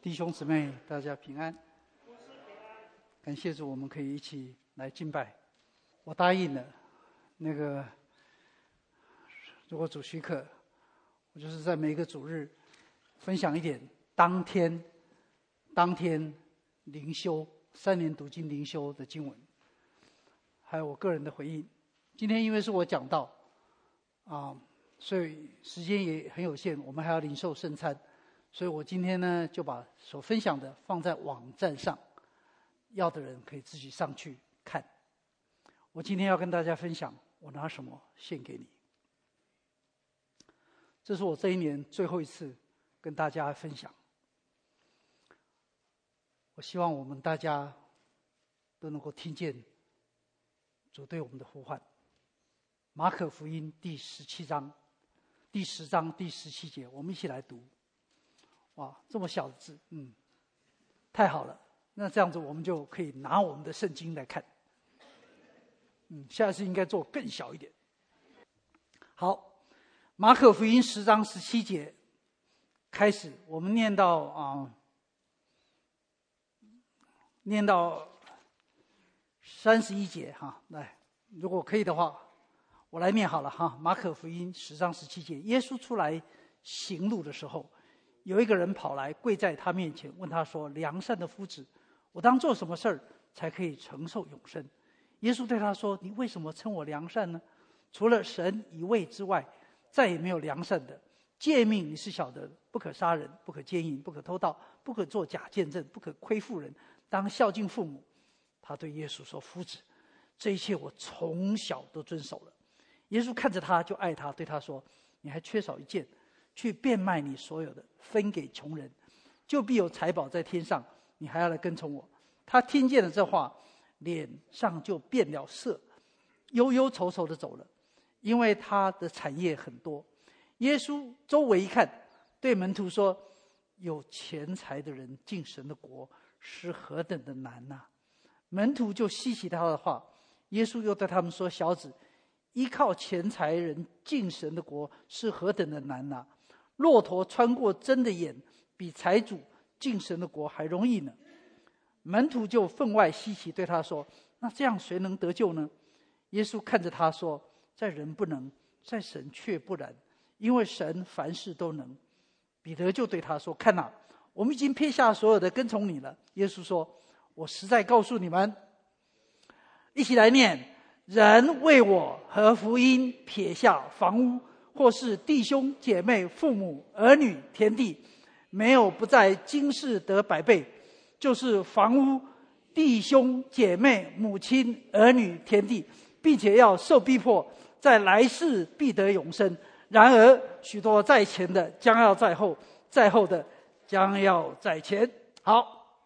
弟兄姊妹，大家平安。感谢主，我们可以一起来敬拜。我答应了，如果主许可，我就是在每一个主日分享一点当天灵修3年读经灵修的经文，还有我个人的回应。今天因为是我讲道所以时间也很有限，我们还要领受圣餐，所以我今天呢就把所分享的放在网站上，要的人可以自己上去看。我今天要跟大家分享，我拿什么献给你。这是我这一年最后一次跟大家分享。我希望我们大家都能够听见主对我们的呼唤。马可福音第10章第17节，我们一起来读。哇，这么小的字，太好了。那这样子我们就可以拿我们的圣经来看。下次应该做更小一点。好，马可福音10章17节开始，我们念到31节哈。来，如果可以的话，我来念好了哈。马可福音10章17节，耶稣出来行路的时候，有一个人跑来跪在他面前，问他说：“良善的夫子，我当做什么事儿才可以承受永生？”耶稣对他说：“你为什么称我良善呢？除了神一位之外，再也没有良善的。诫命你是晓得，不可杀人，不可奸淫，不可偷盗，不可作假见证，不可亏负人，当孝敬父母。”他对耶稣说：“夫子，这一切我从小都遵守了。”耶稣看着他就爱他，对他说：“你还缺少一件，去变卖你所有的，分给穷人，就必有财宝在天上。你还要来跟从我。”他听见了这话，脸上就变了色，忧忧愁愁的走了，因为他的产业很多。耶稣周围一看，对门徒说：“有钱财的人进神的国是何等的难啊！”门徒就稀奇他的话。耶稣又对他们说：“小子，依靠钱财人进神的国是何等的难啊！骆驼穿过针的眼，比财主进神的国还容易呢。”门徒就分外稀奇，对他说：“那这样谁能得救呢？”耶稣看着他说：“在人不能，在神却不然，因为神凡事都能。”彼得就对他说：“看哪，我们已经撇下所有的跟从你了。”耶稣说：“我实在告诉你们，一起来念：人为我和福音撇下房屋，或是弟兄姐妹、父母、儿女、田地，没有不在今世得100倍，就是房屋、弟兄姐妹、母亲、儿女、田地，并且要受逼迫，在来世必得永生。然而许多在前的将要在后，在后的将要在前。”好，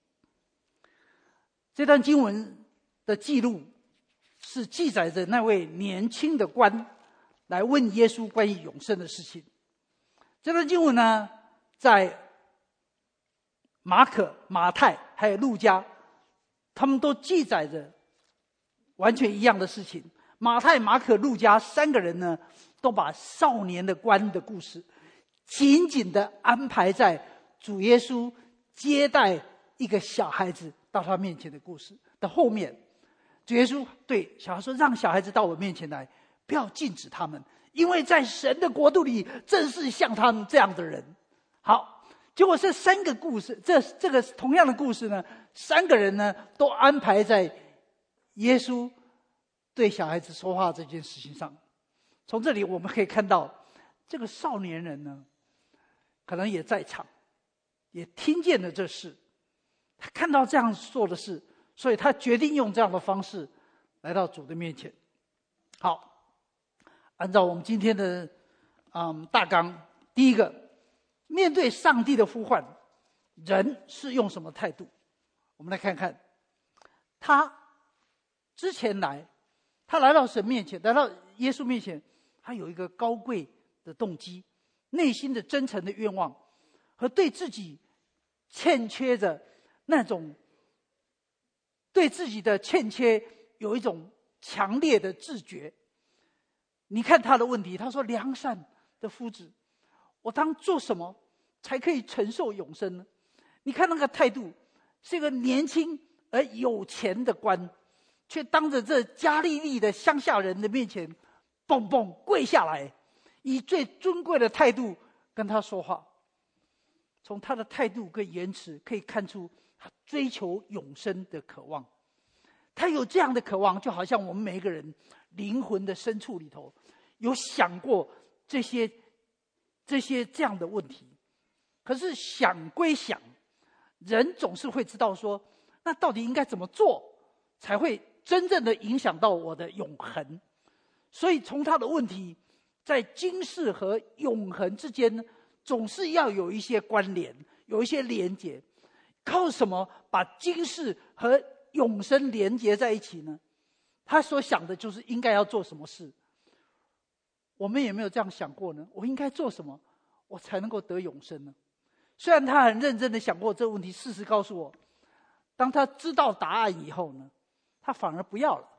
这段经文的记录是记载着那位年轻的官来问耶稣关于永生的事情。这段经文呢，在马可、马太还有路加，他们都记载着完全一样的事情。马太、马可、路加3个人呢，都把少年的官的故事紧紧地安排在主耶稣接待一个小孩子到他面前的故事的后面。主耶稣对小孩说：“让小孩子到我面前来，不要禁止他们，因为在神的国度里正是像他们这样的人。”好，结果这3个故事，这个同样的故事呢，3个人呢都安排在耶稣对小孩子说话这件事情上。从这里我们可以看到，这个少年人呢，可能也在场，也听见了这事，他看到这样做的事，所以他决定用这样的方式来到主的面前。好，按照我们今天的大纲，第一个，面对上帝的呼唤，人是用什么态度？我们来看看，他之前他来到神面前，来到耶稣面前，他有一个高贵的动机，内心的真诚的愿望，和对自己欠缺着那种对自己的欠缺有一种强烈的自觉。你看他的问题，他说：“良善的夫子，我当做什么才可以承受永生呢？” 你看那个态度，是一个年轻而有钱的官，却当着这加利利的乡下人的面前，蹦蹦跪下来，以最尊贵的态度跟他说话。从他的态度跟言辞可以看出，他追求永生的渴望。他有这样的渴望，就好像我们每一个人灵魂的深处里头，有想过这些这样的问题。可是想归想，人总是会知道说，那到底应该怎么做，才会真正的影响到我的永恒？所以从他的问题，在今世和永恒之间呢，总是要有一些关联，有一些连结。靠什么把今世和永生连结在一起呢？他所想的就是应该要做什么事。我们有没有这样想过呢？我应该做什么，我才能够得永生呢？虽然他很认真的想过这个问题，事实告诉我，当他知道答案以后呢，他反而不要了。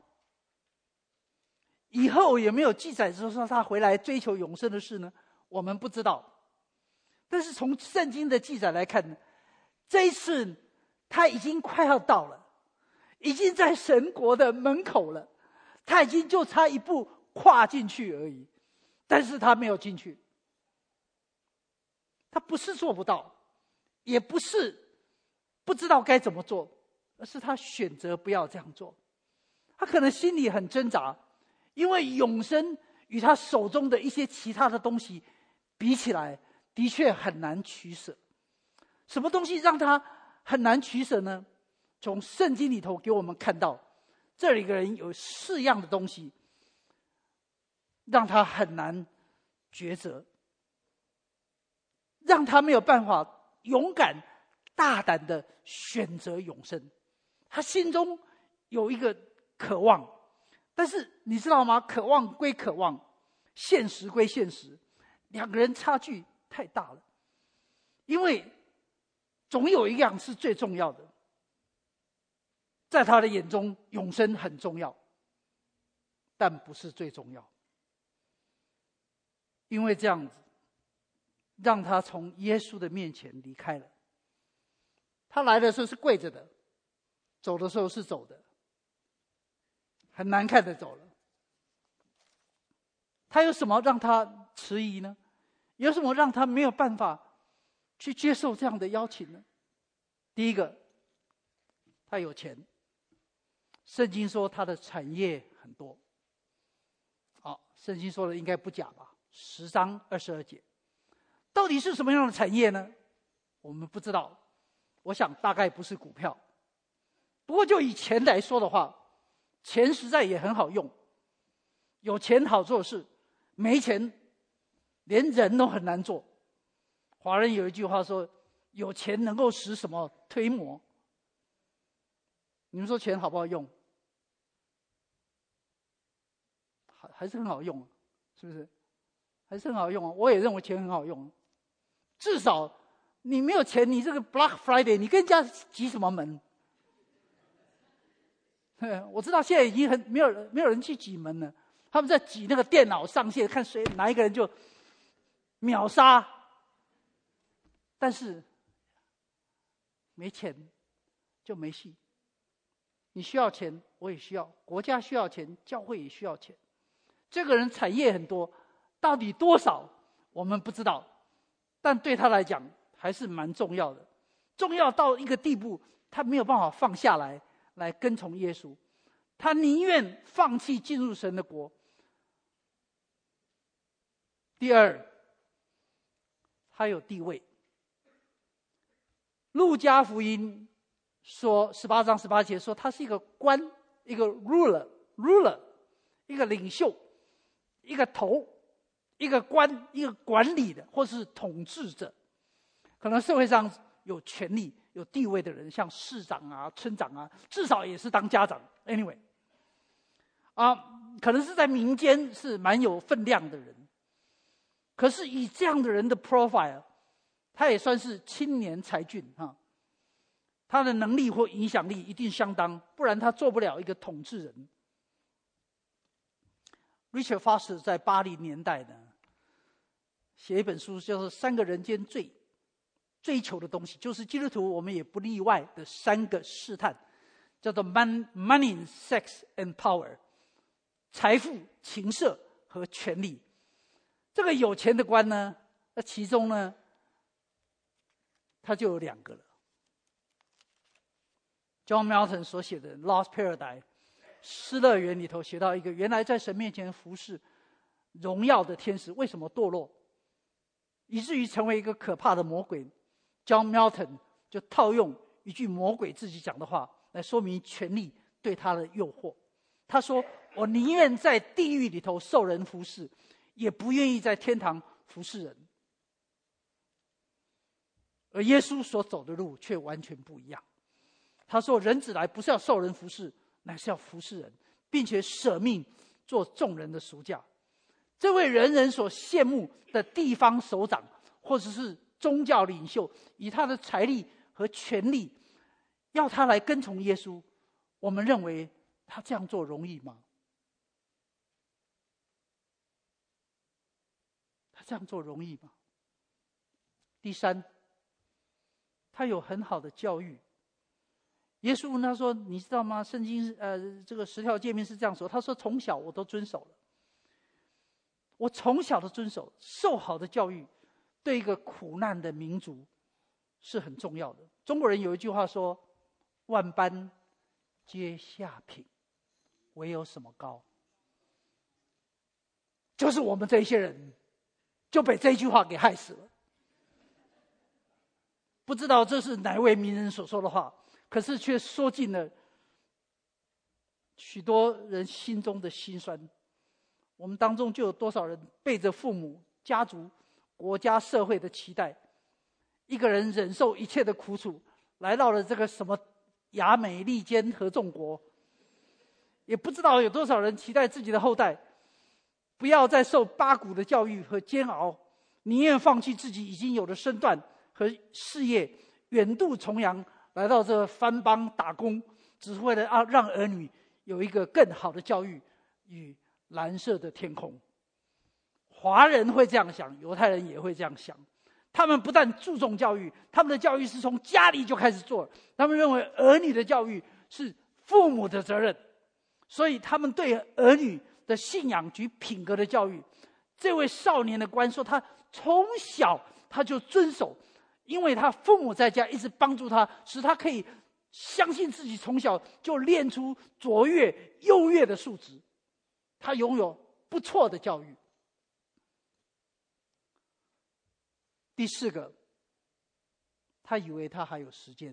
以后有没有记载说他回来追求永生的事呢？我们不知道。但是从圣经的记载来看呢，这一次他已经快要到了，已经在神国的门口了，他已经就差一步跨进去而已，但是他没有进去。他不是做不到，也不是不知道该怎么做，而是他选择不要这样做。他可能心里很挣扎，因为永生与他手中的一些其他的东西比起来，的确很难取舍。什么东西让他很难取舍呢？从圣经里头给我们看到，这里个人有4样的东西让他很难抉择，让他没有办法勇敢大胆的选择永生。他心中有一个渴望，但是你知道吗？渴望归渴望，现实归现实，两个人差距太大了。因为总有一样是最重要的，在他的眼中，永生很重要，但不是最重要。因为这样子，让他从耶稣的面前离开了。他来的时候是跪着的，走的时候是走的，很难看的走了。他有什么让他迟疑呢？有什么让他没有办法去接受这样的邀请呢？第一个，他有钱。圣经说他的产业很多。圣经说的应该不假吧？10章22节，到底是什么样的产业呢？我们不知道，我想大概不是股票。不过就以钱来说的话，钱实在也很好用，有钱好做事，没钱连人都很难做。华人有一句话说，有钱能够使什么推磨。你们说钱好不好用？还是很好用，是不是？还是很好用啊！我也认为钱很好用。至少你没有钱，你这个 Black Friday 你跟人家挤什么门？我知道现在已经没有人去挤门了，他们在挤那个电脑上线，看谁哪一个人就秒杀。但是没钱就没戏。你需要钱，我也需要，国家需要钱，教会也需要钱。这个人产业很多，到底多少我们不知道，但对他来讲还是蛮重要的，重要到一个地步，他没有办法放下来跟从耶稣，他宁愿放弃进入神的国。第二，他有地位。路加福音说18章18节说他是一个官，一个 ruler， 一个领袖，一个头，一个官，一个管理的或是统治者。可能社会上有权力有地位的人，像市长啊村长啊，至少也是当家长 anyway 可能是在民间是蛮有分量的人。可是以这样的人的 profile， 他也算是青年才俊他的能力或影响力一定相当，不然他做不了一个统治人。Richard Foster 在80年代呢，写一本书叫做《3个人间罪》， 追求的东西，就是基督徒我们也不例外的3个试探，叫做 money, sex and power， 财富、情色和权力。这个有钱的官呢，那其中呢，他就有2个了。John Milton 所写的《Lost Paradise》失乐园里头写到一个，原来在神面前服侍荣耀的天使，为什么堕落，以至于成为一个可怕的魔鬼。John Milton 就套用一句魔鬼自己讲的话来说明权力对他的诱惑。他说：我宁愿在地狱里头受人服侍，也不愿意在天堂服侍人。而耶稣所走的路却完全不一样。他说：人子来不是要受人服侍，乃是要服侍人，并且舍命做众人的赎价。这位人人所羡慕的地方首长，或者是宗教领袖，以他的财力和权力要他来跟从耶稣，我们认为他这样做容易吗？他这样做容易吗？第3，他有很好的教育。耶稣问他说：你知道吗？圣经这个10条诫命是这样说。他说：从小我都遵守了。我从小的遵守，受好的教育，对一个苦难的民族是很重要的。中国人有一句话说：万般皆下品，唯有什么高。就是我们这些人就被这句话给害死了。不知道这是哪位名人所说的话，可是却说尽了许多人心中的辛酸。我们当中就有多少人背着父母、家族、国家、社会的期待，一个人忍受一切的苦楚，来到了这个什么亚美利坚合众国。也不知道有多少人期待自己的后代不要再受八股的教育和煎熬，宁愿放弃自己已经有的身段和事业，远渡重洋来到这番邦打工，只是为了让儿女有一个更好的教育与蓝色的天空。华人会这样想，犹太人也会这样想。他们不但注重教育，他们的教育是从家里就开始做，他们认为儿女的教育是父母的责任，所以他们对儿女的信仰及品格的教育。这位少年的官说，他从小他就遵守，因为他父母在家一直帮助他，使他可以相信自己从小就练出卓越优越的素质，他拥有不错的教育。第4个，他以为他还有时间。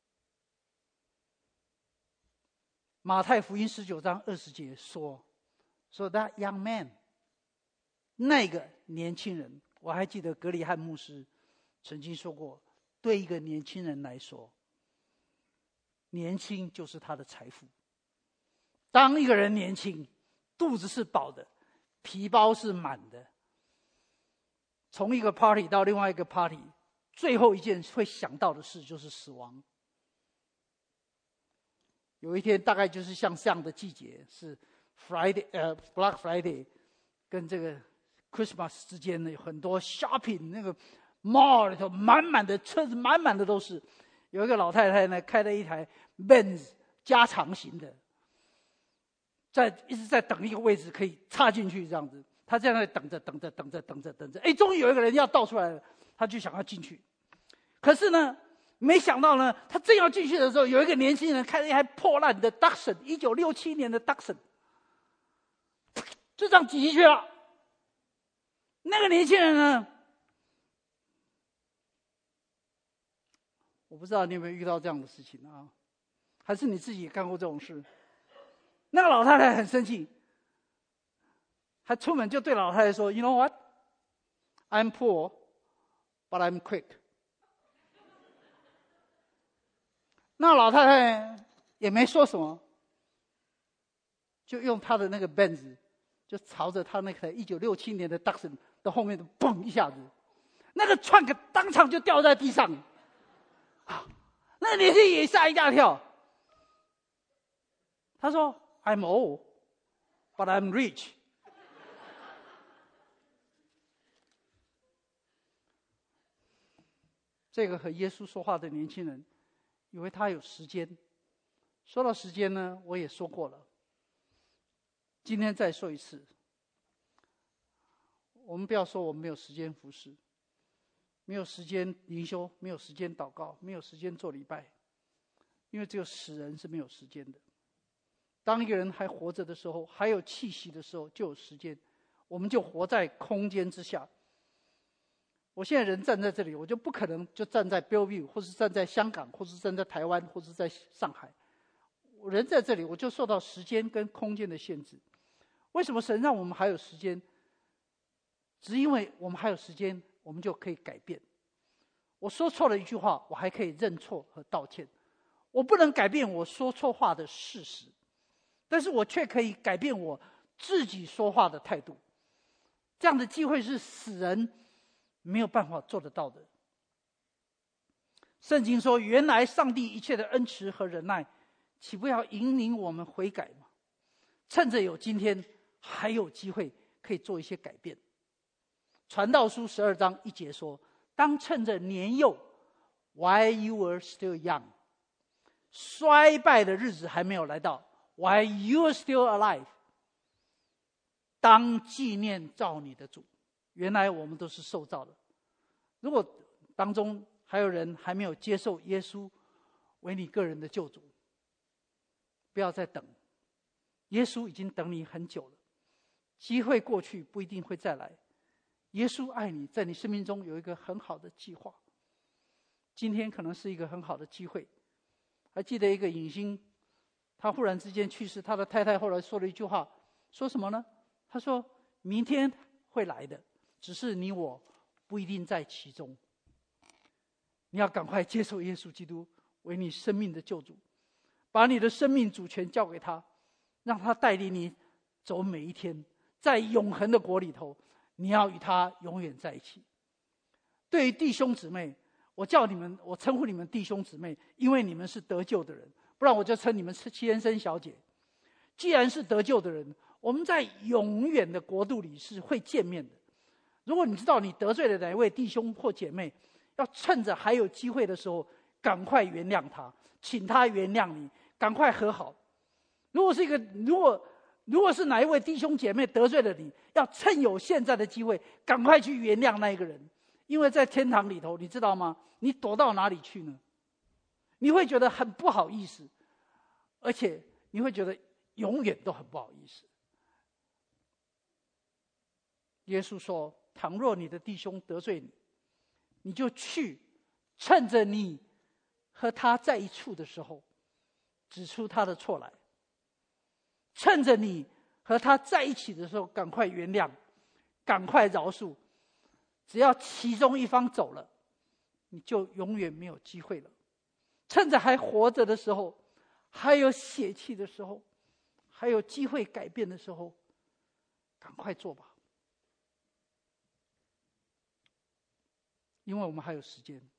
马太福音19章20节说 that young man， 那个年轻人，我还记得格里汉牧师曾经说过，对一个年轻人来说，年轻就是他的财富。当一个人年轻，肚子是饱的，皮包是满的，从一个 party 到另外一个 party， 最后一件会想到的事就是死亡。有一天大概就是像这样的季节，是 Black Friday 跟这个 Christmas 之间呢，有很多 shopping， 那个 mall 里头满满的车子，满满的都是。有一个老太太呢，开了一台 Benz 加长型的，一直在等一个位置可以插进去这样子。他在那里等着，终于有一个人要倒出来了，他就想要进去。可是呢，没想到呢，他正要进去的时候，有一个年轻人开了一台破烂的 Datsun， 1967年的 Datsun， 就这样挤进去了。那个年轻人呢，我不知道你有没有遇到这样的事情啊？还是你自己也干过这种事？那个老太太很生气，她出门就对老太太说 ：“You know what? I'm poor, but I'm quick。”那老太太也没说什么，就用她的那个 Benz， 就朝着她那台1967年的 Datsun 的后面的嘣一下子，那个trunk当场就掉在地上。那个年轻人也吓一大跳。他说 ：“I'm old, but I'm rich。” 这个和耶稣说话的年轻人以为他有时间。说到时间呢，我也说过了，今天再说一次，我们不要说我们没有时间服侍，没有时间灵修，没有时间祷告，没有时间做礼拜，因为只有死人是没有时间的。当一个人还活着的时候，还有气息的时候，就有时间，我们就活在空间之下。我现在人站在这里，我就不可能就站在 Bellevue， 或是站在香港，或是站在台湾，或是在上海。我人在这里，我就受到时间跟空间的限制。为什么神让我们还有时间？只因为我们还有时间，我们就可以改变。我说错了一句话，我还可以认错和道歉。我不能改变我说错话的事实，但是我却可以改变我自己说话的态度。这样的机会是死人没有办法做得到的。圣经说，原来上帝一切的恩慈和忍耐，岂不要引领我们悔改吗？趁着有今天，还有机会可以做一些改变。传道书12章1节说，当趁着年幼 while you were still young， 衰败的日子还没有来到 while you are still alive， 当纪念造你的主。原来我们都是受造的，如果当中还有人还没有接受耶稣为你个人的救主，不要再等，耶稣已经等你很久了，机会过去不一定会再来。耶稣爱你，在你生命中有一个很好的计划，今天可能是一个很好的机会。还记得一个影星，他忽然之间去世，他的太太后来说了一句话，说什么呢？他说，明天会来的，只是你我不一定在其中。你要赶快接受耶稣基督为你生命的救主，把你的生命主权交给他，让他带领你走每一天，在永恒的国里头，你要与他永远在一起。对于弟兄姊妹，我称呼你们弟兄姊妹，因为你们是得救的人，不然我就称你们是先生小姐。既然是得救的人，我们在永远的国度里是会见面的。如果你知道你得罪了哪一位弟兄或姐妹，要趁着还有机会的时候，赶快原谅他，请他原谅你，赶快和好。如果是哪一位弟兄姐妹得罪了你，要趁有现在的机会，赶快去原谅那一个人。因为在天堂里头，你知道吗？你躲到哪里去呢？你会觉得很不好意思，而且你会觉得永远都很不好意思。耶稣说，倘若你的弟兄得罪你，你就去，趁着你和他在一处的时候，指出他的错来。趁着你和他在一起的时候，赶快原谅，赶快饶恕。只要其中一方走了，你就永远没有机会了。趁着还活着的时候，还有血气的时候，还有机会改变的时候，赶快做吧。因为我们还有时间。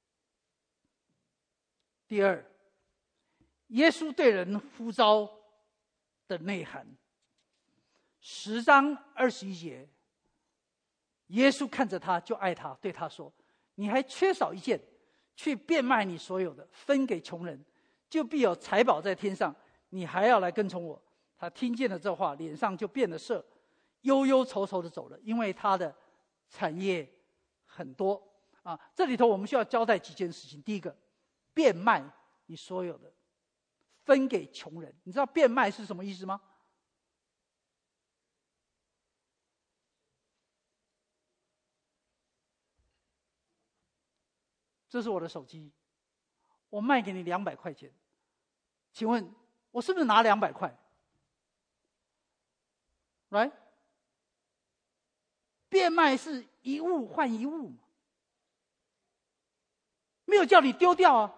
第二，耶稣对人呼召的内涵，10章21节，耶稣看着他就爱他，对他说，你还缺少一件，去变卖你所有的，分给穷人，就必有财宝在天上，你还要来跟从我。他听见了这话，脸上就变了色，忧忧愁愁的走了，因为他的产业很多。这里头我们需要交代几件事情。第一个，变卖你所有的，分给穷人。你知道变卖是什么意思吗？这是我的手机，我卖给你200块钱，请问我是不是拿200块？来，变卖是一物换一物嘛，没有叫你丢掉啊。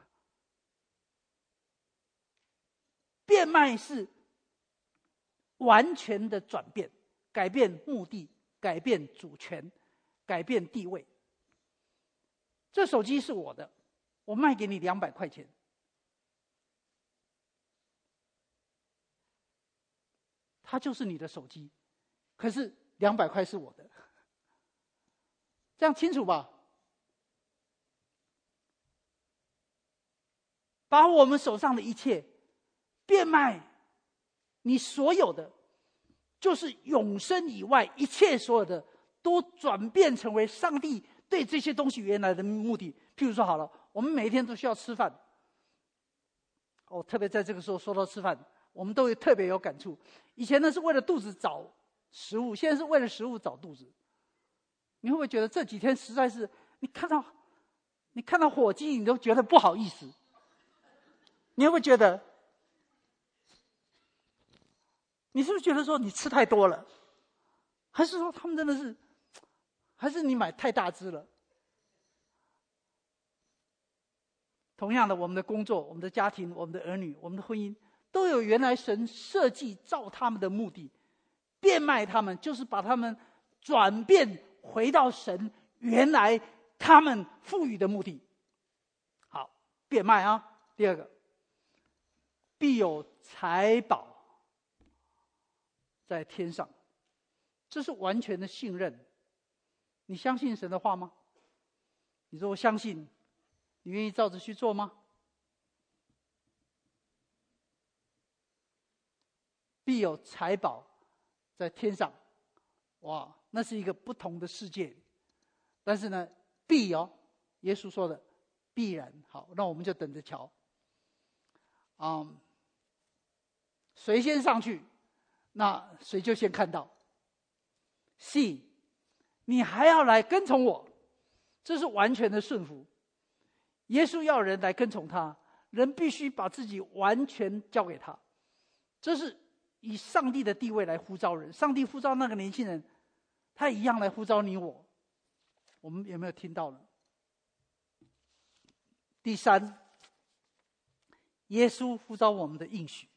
变卖是完全的转变，改变目的，改变主权，改变地位。这手机是我的，我卖给你200块钱，它就是你的手机，可是200块是我的，这样清楚吧？ 把我们手上的一切变卖，你所有的，就是永生以外一切所有的，都转变成为上帝对这些东西原来的目的。譬如说好了，我们每一天都需要吃饭，特别在这个时候说到吃饭，我们都会特别有感触。以前呢是为了肚子找食物，现在是为了食物找肚子。你会不会觉得这几天实在是，你看到火鸡你都觉得不好意思？你会不会觉得？你是不是觉得说你吃太多了？还是说他们真的是？还是你买太大只了？同样的，我们的工作、我们的家庭、我们的儿女、我们的婚姻，都有原来神设计照他们的目的，变卖他们，就是把他们转变回到神原来他们赋予的目的。好，变卖啊。第二个，必有财宝在天上，这是完全的信任。你相信神的话吗？你说我相信，你愿意照着去做吗？必有财宝在天上，哇，那是一个不同的世界。但是呢，必耶稣说的必然。好，那我们就等着瞧。谁先上去，那谁就先看到。信，你还要来跟从我，这是完全的顺服。耶稣要人来跟从他，人必须把自己完全交给他。这是以上帝的地位来呼召人。上帝呼召那个年轻人，他一样来呼召你我。我们有没有听到呢？第三，耶稣呼召我们的应许。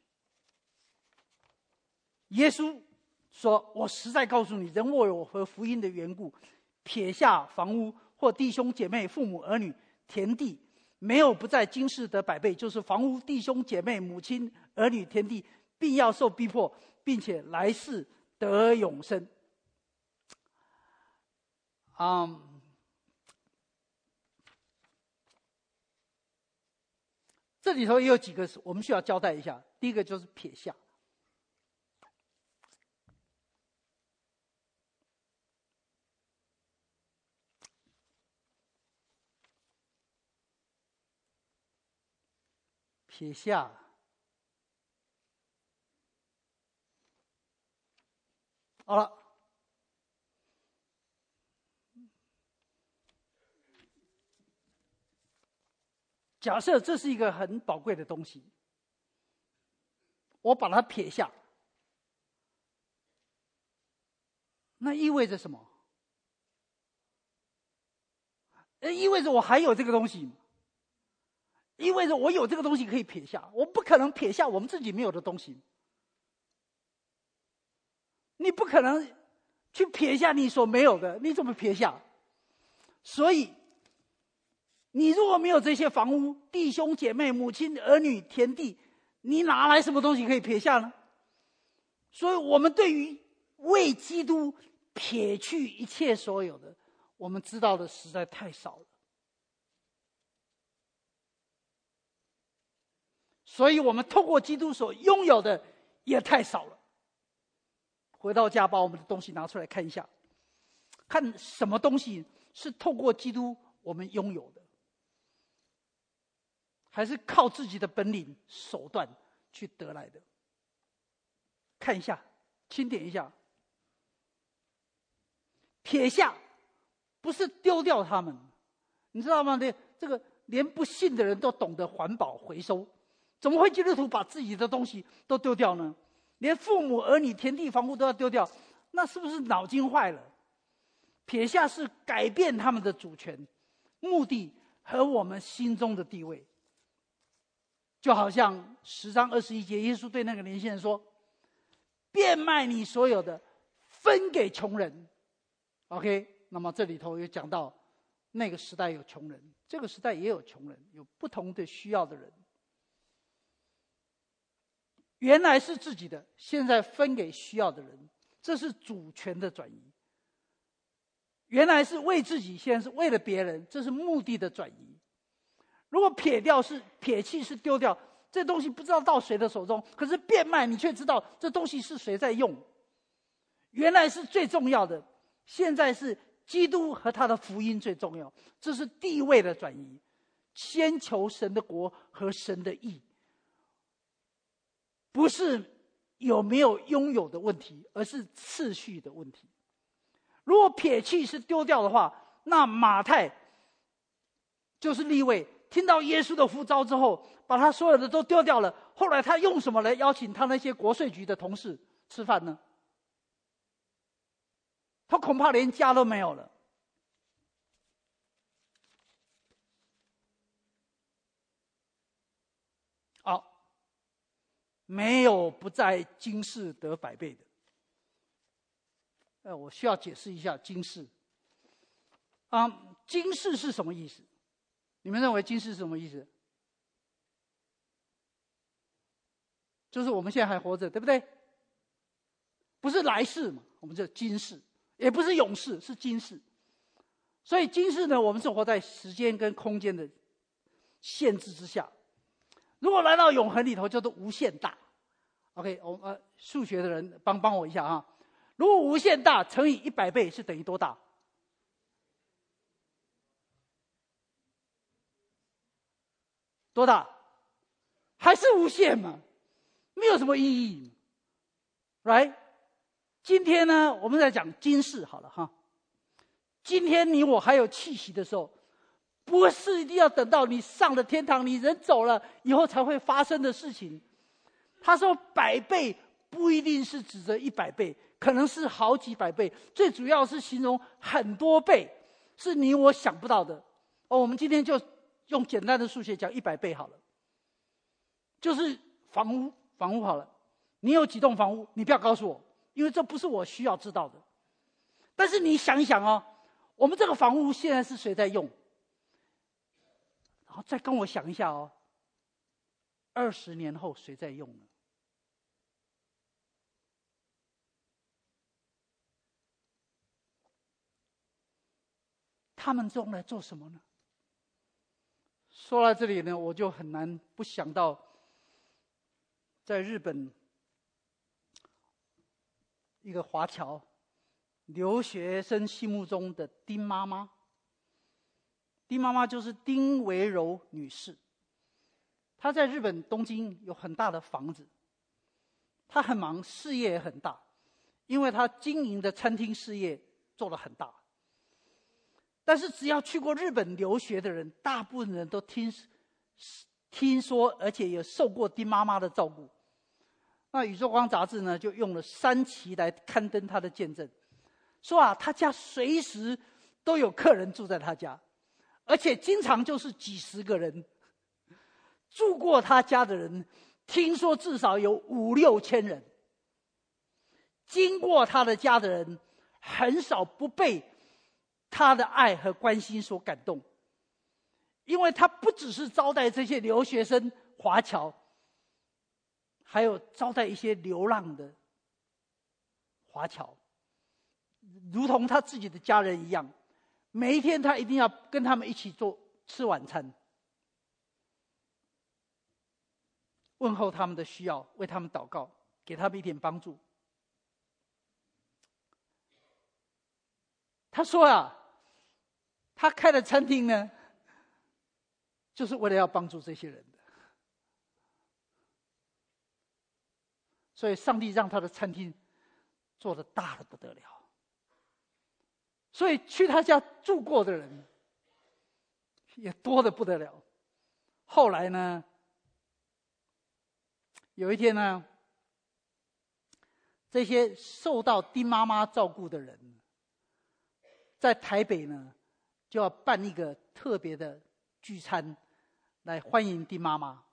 耶稣说：“我实在告诉你，人为我和福音的缘故，撇下房屋或弟兄姐妹、父母儿女、田地，没有不在今世得百倍，就是房屋、弟兄姐妹、母亲、儿女、田地，并要受逼迫，并且来世得永生。”这里头也有几个我们需要交代一下。第一个就是撇下。撇下，好了，假设这是一个很宝贵的东西，我把它撇下，那意味着什么？意味着我还有这个东西，意味着我有这个东西可以撇下。我不可能撇下我们自己没有的东西，你不可能去撇下你所没有的，你怎么撇下？所以你如果没有这些房屋、弟兄姐妹、母亲、儿女、田地，你哪来什么东西可以撇下呢？所以我们对于为基督撇去一切所有的，我们知道的实在太少了。所以我们透过基督所拥有的也太少了。回到家把我们的东西拿出来看一下，看什么东西是透过基督我们拥有的，还是靠自己的本领手段去得来的？看一下，清点一下。撇下不是丢掉他们，你知道吗？这个连不信的人都懂得环保回收，怎么会基督徒把自己的东西都丢掉呢？连父母儿女田地房屋都要丢掉，那是不是脑筋坏了？撇下是改变他们的主权、目的和我们心中的地位。就好像10章21节，耶稣对那个年轻人说：“变卖你所有的，分给穷人。” OK， 那么这里头有讲到，那个时代有穷人，这个时代也有穷人，有不同的需要的人。原来是自己的，现在分给需要的人，这是主权的转移。原来是为自己，现在是为了别人，这是目的的转移。 如果撇弃是丢掉，这东西不知道到谁的手中，可是变卖你却知道这东西是谁在用。原来是最重要的，现在是基督和他的福音最重要，这是地位的转移。先求神的国和神的义，不是有没有拥有的问题，而是次序的问题。如果撇弃是丢掉的话，那马太就是利未，听到耶稣的呼召之后，把他所有的都丢掉了。后来他用什么来邀请他那些国税局的同事吃饭呢？他恐怕连家都没有了。没有不在今世得百倍的。我需要解释一下今世。今世是什么意思？你们认为今世是什么意思？就是我们现在还活着，对不对？不是来世嘛，我们叫今世，也不是永世，是今世。所以今世呢，我们是活在时间跟空间的限制之下。如果来到永恒里头，叫做无限大。OK， 数学的人帮我一下啊！如果无限大乘以100倍是等于多大？多大？还是无限嘛？没有什么意义。Right？ 今天呢，我们在讲今世好了哈。今天你我还有气息的时候，不是一定要等到你上了天堂，你人走了以后才会发生的事情。他说100倍不一定是指着100倍，可能是好几百倍，最主要是形容很多倍，是你我想不到的。我们今天就用简单的数学讲100倍好了，就是房屋好了。你有几栋房屋？你不要告诉我，因为这不是我需要知道的。但是你想一想哦，我们这个房屋现在是谁在用？然后再跟我想一下哦，20年后谁在用呢？他们用来做什么呢？说到这里呢，我就很难不想到，在日本一个华侨留学生心目中的丁妈妈。丁妈妈就是丁维柔女士，她在日本东京有很大的房子，她很忙，事业也很大，因为她经营的餐厅事业做得很大。但是只要去过日本留学的人，大部分人都听说，而且也受过丁妈妈的照顾。那《宇宙光》杂志呢，就用了3期来刊登她的见证，说她家随时都有客人住在她家，而且经常就是几十个人。住过她家的人，听说至少有5、6千人。经过她的家的人，很少不被他的爱和关心所感动，因为他不只是招待这些留学生华侨，还有招待一些流浪的华侨，如同他自己的家人一样。每一天他一定要跟他们一起吃晚餐，问候他们的需要，为他们祷告，给他们一点帮助。他说他开的餐厅呢，就是为了要帮助这些人的。所以上帝让他的餐厅做得大得不得了。所以去他家住过的人也多得不得了。后来呢，有一天呢，这些受到丁妈妈照顾的人，在台北呢，就要办一个特别的聚餐，来欢迎丁妈妈。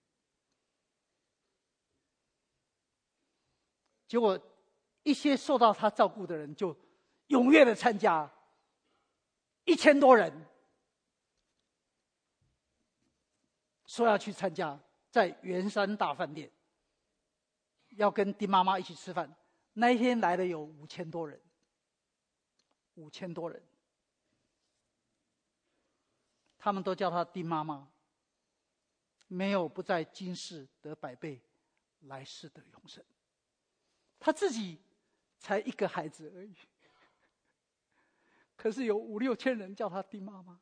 结果，一些受到她照顾的人就踊跃的参加，1000多人说要去参加，在圆山大饭店，要跟丁妈妈一起吃饭。那一天来了有5000多人，5000多人。他们都叫她丁妈妈， 没有不在今世得百倍，来世得永生。他自己才一个孩子而已，可是有5、6千人叫他丁妈妈。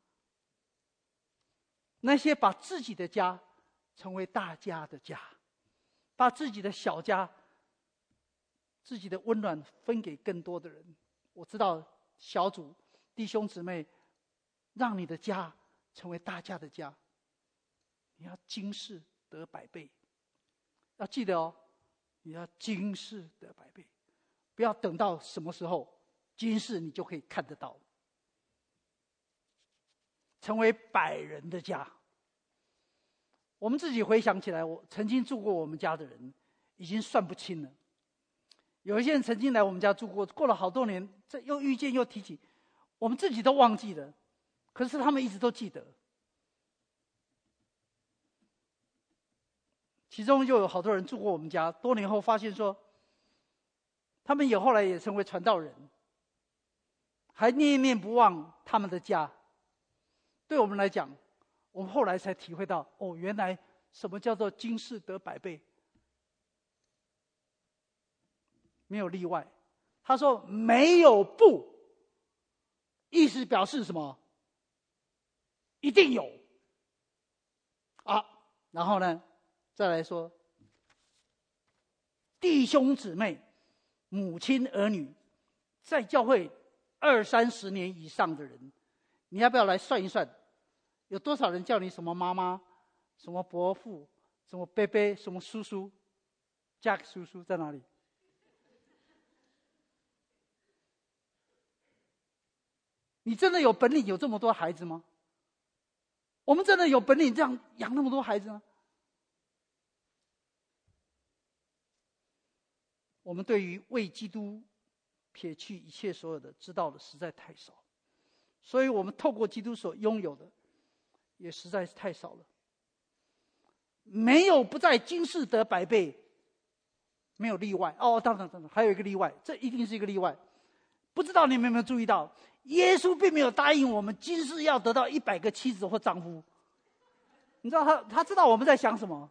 那些把自己的家成为大家的家，把自己的小家、自己的温暖分给更多的人。我知道小组弟兄姊妹，让你的家成为大家的家，你要今世得百倍。要记得哦，你要今世得百倍，不要等到什么时候，今世你就可以看得到。成为100人的家。我们自己回想起来，我曾经住过我们家的人已经算不清了。有一些人曾经来我们家住过，过了好多年，这又遇见又提起，我们自己都忘记了，可是他们一直都记得。其中就有好多人住过我们家，多年后发现说，他们后来也成为传道人，还念念不忘他们的家。对我们来讲，我们后来才体会到，哦，原来什么叫做今世得百倍，没有例外。他说没有不，意思表示什么？一定有啊。然后呢，再来说弟兄姊妹、母亲儿女，在教会20、30年以上的人，你要不要来算一算，有多少人叫你什么妈妈、什么伯父、什么伯伯、什么叔叔？Jack 叔叔在哪里？你真的有本领有这么多孩子吗？我们真的有本领这样养那么多孩子吗？我们对于为基督撇去一切所有的知道的实在太少，所以我们透过基督所拥有的也实在是太少了。没有不在今世得百倍，没有例外。哦，当然，还有一个例外，这一定是一个例外。不知道你们有没有注意到，耶稣并没有答应我们今世要得到100个妻子或丈夫。你知道他知道我们在想什么？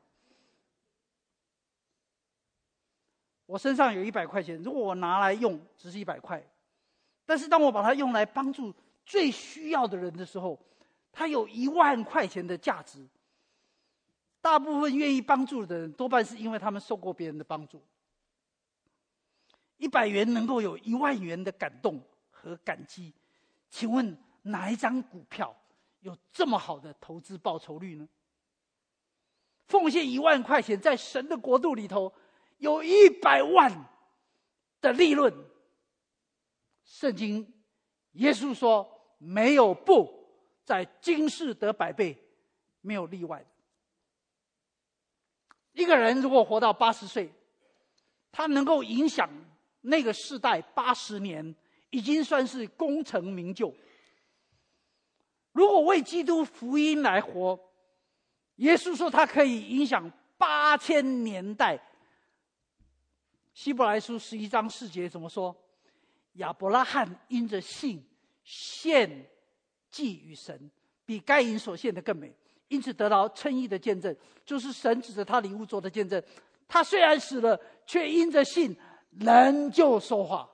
我身上有100块钱，如果我拿来用，只是100块，但是当我把它用来帮助最需要的人的时候，它有1万块钱的价值。大部分愿意帮助的人，多半是因为他们受过别人的帮助。100元能够有1万元的感动和感激，请问哪一张股票有这么好的投资报酬率呢？奉献1万块钱，在神的国度里头有100万的利润。圣经耶稣说，没有不在今世得百倍，没有例外的。一个人如果活到80岁，他能够影响那个世代80年，已经算是功成名就。如果为基督福音来活，耶稣说他可以影响8000年代。希伯来书11章4节怎么说？亚伯拉罕因着信献祭与神，比该隐所献的更美，因此得到称义的见证，就是神指着他领悟做的见证。他虽然死了，却因着信仍旧说话。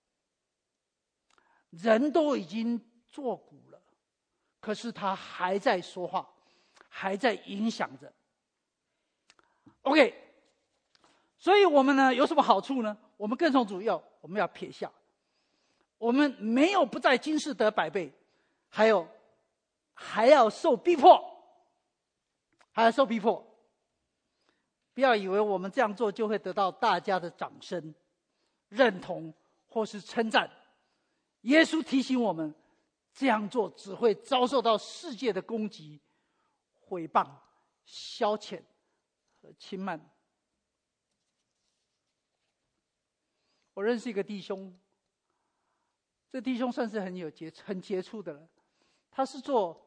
人都已经作古了，可是他还在说话，还在影响着。OK， 所以我们呢有什么好处呢？我们更重主要，我们要撇下，我们没有不在今世得百倍，还要受逼迫，还要受逼迫。不要以为我们这样做就会得到大家的掌声、认同或是称赞。耶稣提醒我们，这样做只会遭受到世界的攻击、毁谤、消遣和轻慢。我认识一个弟兄，这弟兄算是很杰出的了。他是做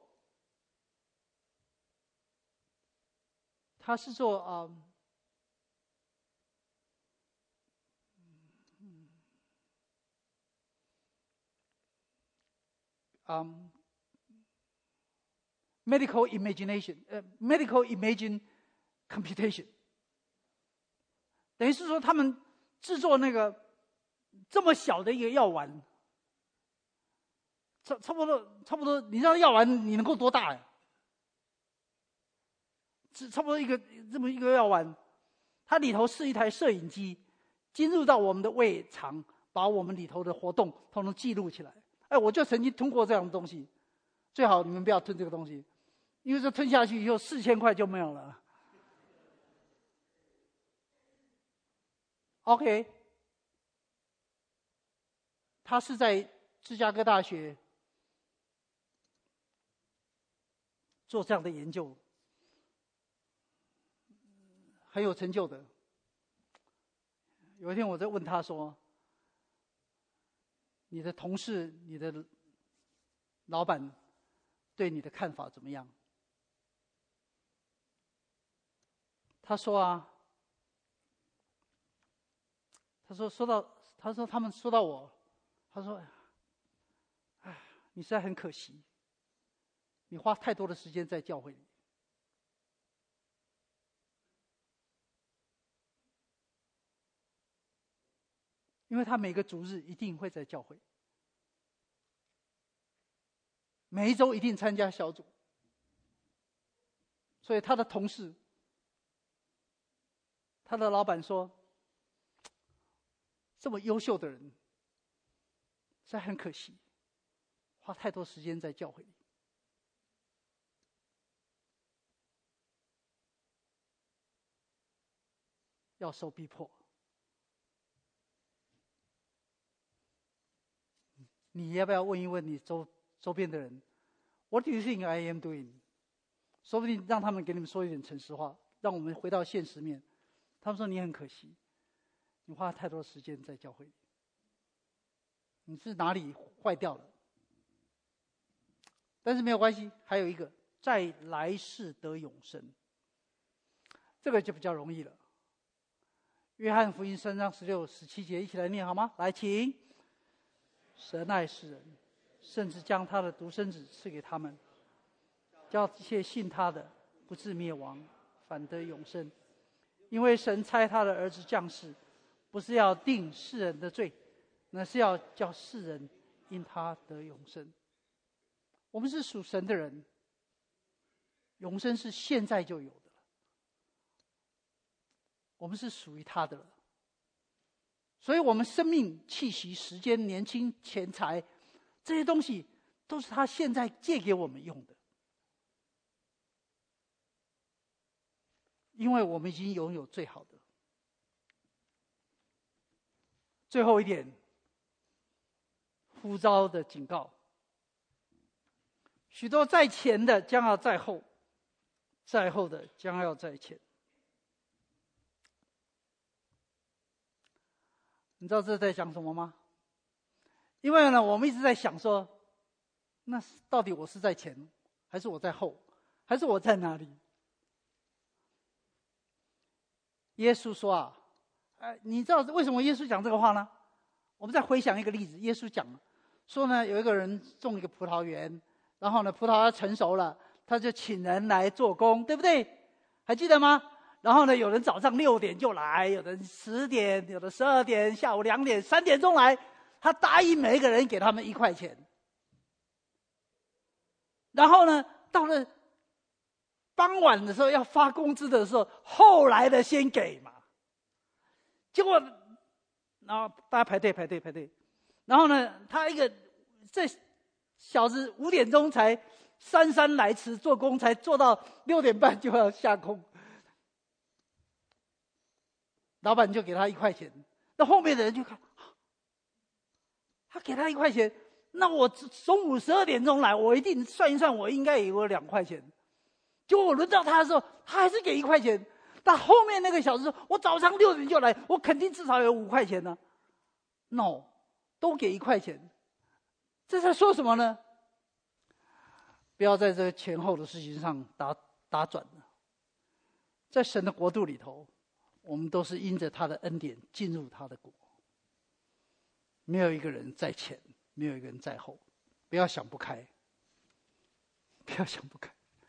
medical imagination，medical imaging computation， 等于是说他们制作那个这么小的一个药丸，差不多，你知道药丸你能够多大呀？差不多这么一个药丸，它里头是一台摄影机，进入到我们的胃肠，把我们里头的活动统统记录起来。我就曾经吞过这样的东西，最好你们不要吞这个东西，因为这吞下去以后4000块就没有了。OK， 他是在芝加哥大学做这样的研究，很有成就的。有一天我在问他说：“你的同事、你的老板对你的看法怎么样？”他说他们说到我，他说：“哎，你实在很可惜，你花太多的时间在教会里。”因为他每个主日一定会在教会，每一周一定参加小组，所以他的同事、他的老板说：“这么优秀的人，实在很可惜，花太多时间在教会里。”要受逼迫。你要不要问一问你周边的人 ，What do you think I am doing？ 说不定让他们给你们说一点诚实话，让我们回到现实面。他们说你很可惜，你花太多时间在教会里，你是哪里坏掉了？但是没有关系，还有一个在来世得永生，这个就比较容易了。约翰福音3章16、17节，一起来念好吗？来，请。神爱世人，甚至将他的独生子赐给他们，叫一切信他的不至灭亡，反得永生。因为神差他的儿子降世，不是要定世人的罪，乃是要叫世人因他得永生。我们是属神的人，永生是现在就有的了，我们是属于他的了。所以我们生命、气息、时间、年轻、钱财，这些东西都是他现在借给我们用的，因为我们已经拥有最好的。最后一点，呼召的警告：许多在前的将要在后，在后的将要在前。你知道这在讲什么吗？因为呢，我们一直在想说，那到底我是在前，还是我在后，还是我在哪里？耶稣说你知道为什么耶稣讲这个话呢？我们再回想一个例子，耶稣讲说呢，有一个人种一个葡萄园，然后呢，葡萄成熟了，他就请人来做工，对不对？还记得吗？然后呢，有人早上6点就来，有人10点，有的12点，下午2点、3点钟来。他答应每一个人给他们1块钱。然后呢，到了傍晚的时候要发工资的时候，后来的先给嘛。结果，然后大家排队。然后呢，他这小子5点钟才姗姗来迟做工，才做到6点半就要下工。老板就给他1块钱，那后面的人就看，他给他1块钱，那我中午12点钟来，我一定算一算，我应该也有2块钱。结果我轮到他的时候，他还是给1块钱。但后面那个小子说：“我早上6点就来，我肯定至少有5块钱呢。” No， 都给1块钱，这在说什么呢？不要在这个前后的事情上打转了。在神的国度里头，我们都是因着他的恩典进入他的国，没有一个人在前，没有一个人在后。不要想不开，不要想不开。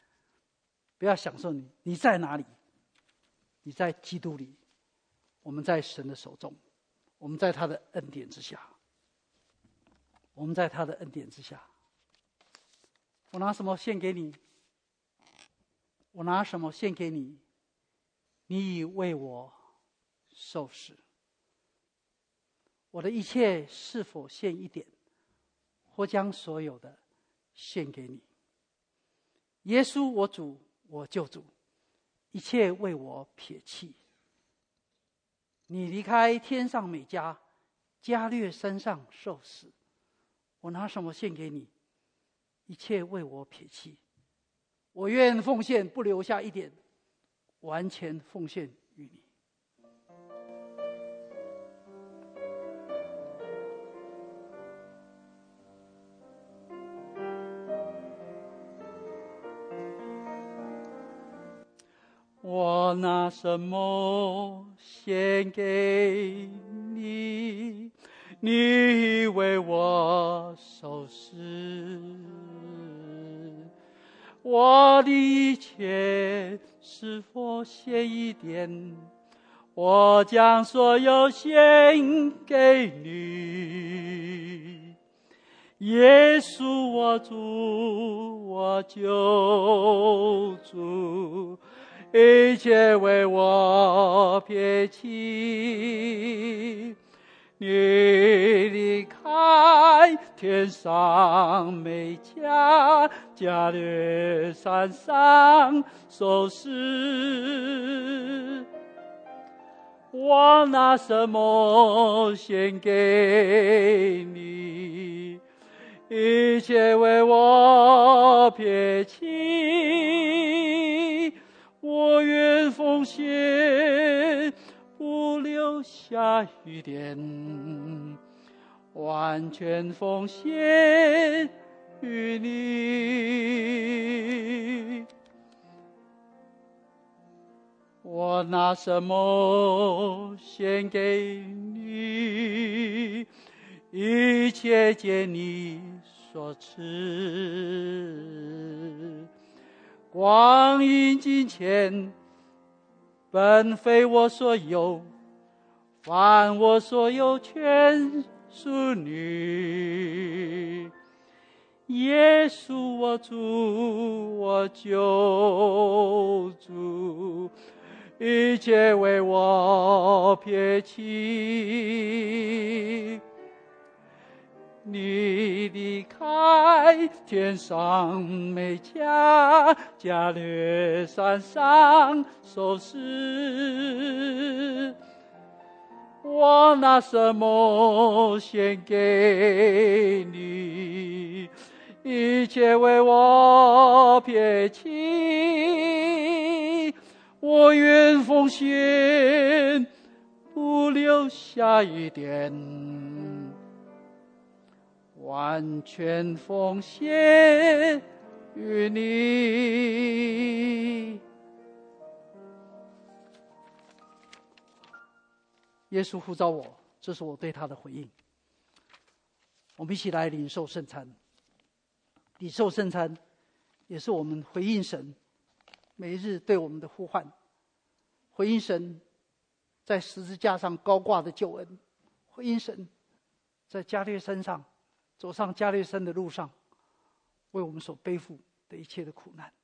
不要享受你在哪里？你在基督里，我们在神的手中，我们在他的恩典之下，我们在他的恩典之下。我拿什么献给你？我拿什么献给你？你已为我受死。我的一切是否献一点，或将所有的献给你？耶稣，我主，我救主，一切为我撇弃。你离开天上美加，加略山上受死。我拿什么献给你？一切为我撇弃。我愿奉献，不留下一点，完全奉献于你。我拿什么献给你？你为我受死。我的一切是否献一点？我将所有献给你。耶稣，我主，我救主，一切为我撇弃。你离开天上美加，加略山上受死。我拿什么献给你？一切为我撇弃。我愿奉献，不留下一点，完全奉献于你。我拿什么献给你？一切皆你所赐。光阴金钱本非我所有，凡我所有全属你。耶稣，我主，我救主，一切为我撇弃。你离开天上美加，加略山上受死。我拿什么献给你？一切为我撇弃。我愿奉献，不留下一点，完全奉献于你。耶稣呼召我，这是我对他的回应。我们一起来领受圣餐。领受圣餐也是我们回应神每日对我们的呼唤，回应神在十字架上高挂的救恩，回应神在加略山上走上加略山的路上为我们所背负的一切的苦难。